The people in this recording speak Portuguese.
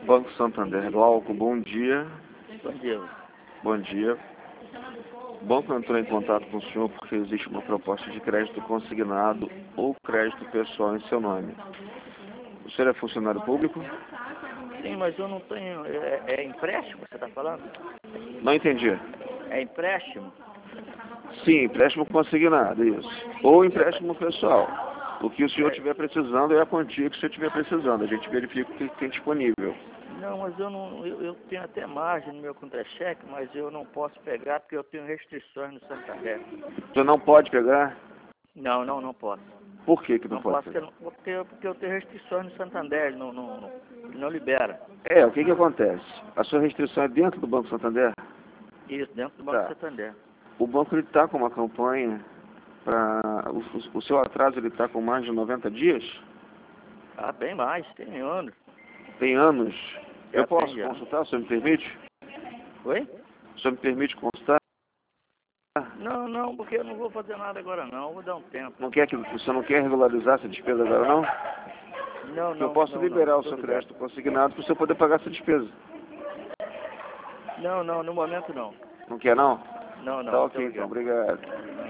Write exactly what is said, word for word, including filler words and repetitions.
Banco Santander Glauco, bom dia. Bom dia. Bom dia. O banco entrou em contato com o senhor porque existe uma proposta de crédito consignado ou crédito pessoal em seu nome. O senhor é funcionário público? Sim, mas eu não tenho... É, é empréstimo que você está falando? Não entendi. É empréstimo? Sim, empréstimo consignado, isso. Ou empréstimo pessoal. O que o senhor estiver precisando é a quantia que o senhor estiver precisando. A gente verifica o que tem disponível. Não, mas eu não... Eu, eu tenho até margem no meu contra-cheque, mas eu não posso pegar porque eu tenho restrições no Santander. O senhor não pode pegar? Não, não, não posso. Por que que não, Não pode posso pegar? porque, porque, porque eu tenho restrições no Santander, ele não, não, não, ele não libera. É, o que que acontece? A sua restrição é dentro do Banco Santander? Isso, dentro do Banco Tá. Santander. O banco está com uma campanha para... O, o seu atraso ele está com mais de noventa dias? Ah, bem mais, tem anos. Tem anos? Já Eu posso tem anos. consultar? O senhor me permite? Oi? O senhor me permite consultar? Não, não, porque eu não vou fazer nada agora não, eu vou dar um tempo. Não quer que, o senhor não quer regularizar essa despesa agora, não? Não, Porque eu não, posso não, liberar não. o seu Tudo crédito bem. consignado para o senhor poder pagar essa despesa. Não, não, no momento não. Não quer, não? Não, não. Tá Muito ok, então. obrigado. Obrigado.